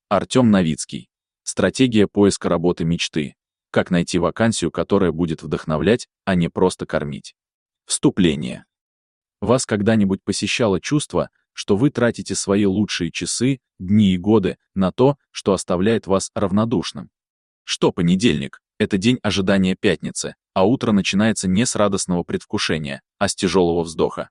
Артем Новицкий. Стратегия поиска работы мечты. Как найти вакансию, которая будет вдохновлять, а не просто кормить. Вступление. Вас когда-нибудь посещало чувство, что вы тратите свои лучшие часы, дни и годы на то, что оставляет вас равнодушным? Что понедельник — это день ожидания пятницы, а утро начинается не с радостного предвкушения, а с тяжелого вздоха?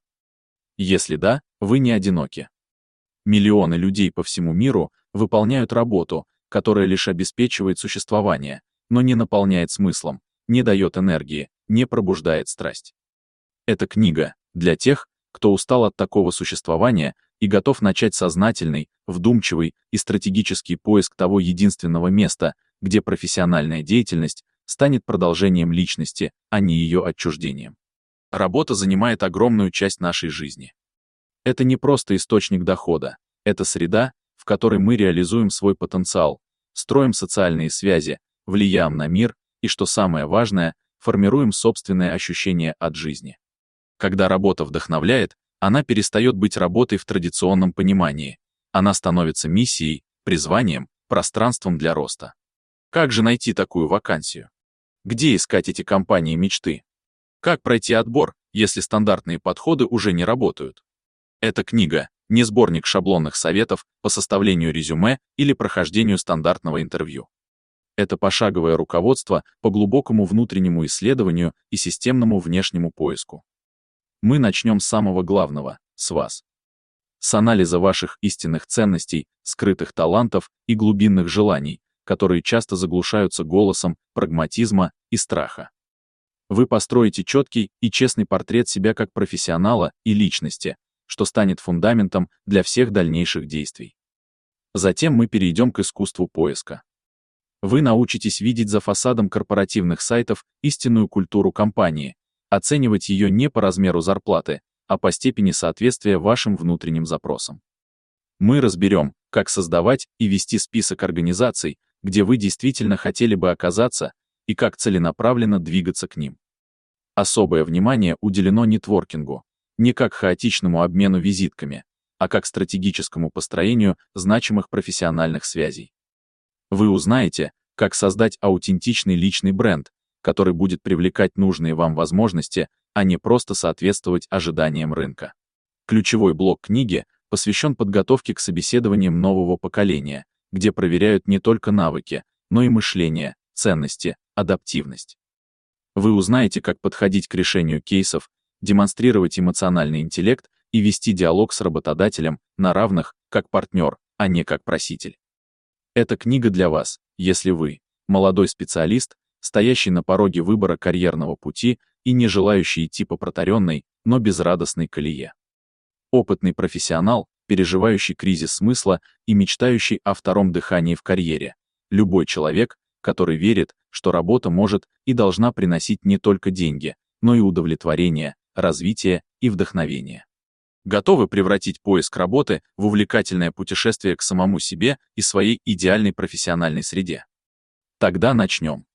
Если да, вы не одиноки. Миллионы людей по всему миру выполняют работу, которая лишь обеспечивает существование, но не наполняет смыслом, не дает энергии, не пробуждает страсть. Эта книга для тех, кто устал от такого существования и готов начать сознательный, вдумчивый и стратегический поиск того единственного места, где профессиональная деятельность станет продолжением личности, а не ее отчуждением. Работа занимает огромную часть нашей жизни. Это не просто источник дохода, это среда, в которой мы реализуем свой потенциал, строим социальные связи, влияем на мир и, что самое важное, формируем собственное ощущение от жизни. Когда работа вдохновляет, она перестает быть работой в традиционном понимании. Она становится миссией, призванием, пространством для роста. Как же найти такую вакансию? Где искать эти компании мечты? Как пройти отбор, если стандартные подходы уже не работают? Эта книга — не сборник шаблонных советов по составлению резюме или прохождению стандартного интервью. Это пошаговое руководство по глубокому внутреннему исследованию и системному внешнему поиску. Мы начнем с самого главного — с вас. С анализа ваших истинных ценностей, скрытых талантов и глубинных желаний, которые часто заглушаются голосом прагматизма и страха. Вы построите четкий и честный портрет себя как профессионала и личности, что станет фундаментом для всех дальнейших действий. Затем мы перейдем к искусству поиска. Вы научитесь видеть за фасадом корпоративных сайтов истинную культуру компании, оценивать ее не по размеру зарплаты, а по степени соответствия вашим внутренним запросам. Мы разберем, как создавать и вести список организаций, где вы действительно хотели бы оказаться, и как целенаправленно двигаться к ним. Особое внимание уделено нетворкингу, не как хаотичному обмену визитками, а как стратегическому построению значимых профессиональных связей. Вы узнаете, как создать аутентичный личный бренд, который будет привлекать нужные вам возможности, а не просто соответствовать ожиданиям рынка. Ключевой блок книги посвящен подготовке к собеседованиям нового поколения, где проверяют не только навыки, но и мышление, ценности, адаптивность. Вы узнаете, как подходить к решению кейсов, демонстрировать эмоциональный интеллект и вести диалог с работодателем на равных, как партнер, а не как проситель. Эта книга для вас, если вы молодой специалист, стоящий на пороге выбора карьерного пути и не желающий идти по протаренной, но безрадостной колее. Опытный профессионал, переживающий кризис смысла и мечтающий о втором дыхании в карьере. Любой человек, который верит, что работа может и должна приносить не только деньги, но и удовлетворение, развитие и вдохновение. Готовы превратить поиск работы в увлекательное путешествие к самому себе и своей идеальной профессиональной среде? Тогда начнем.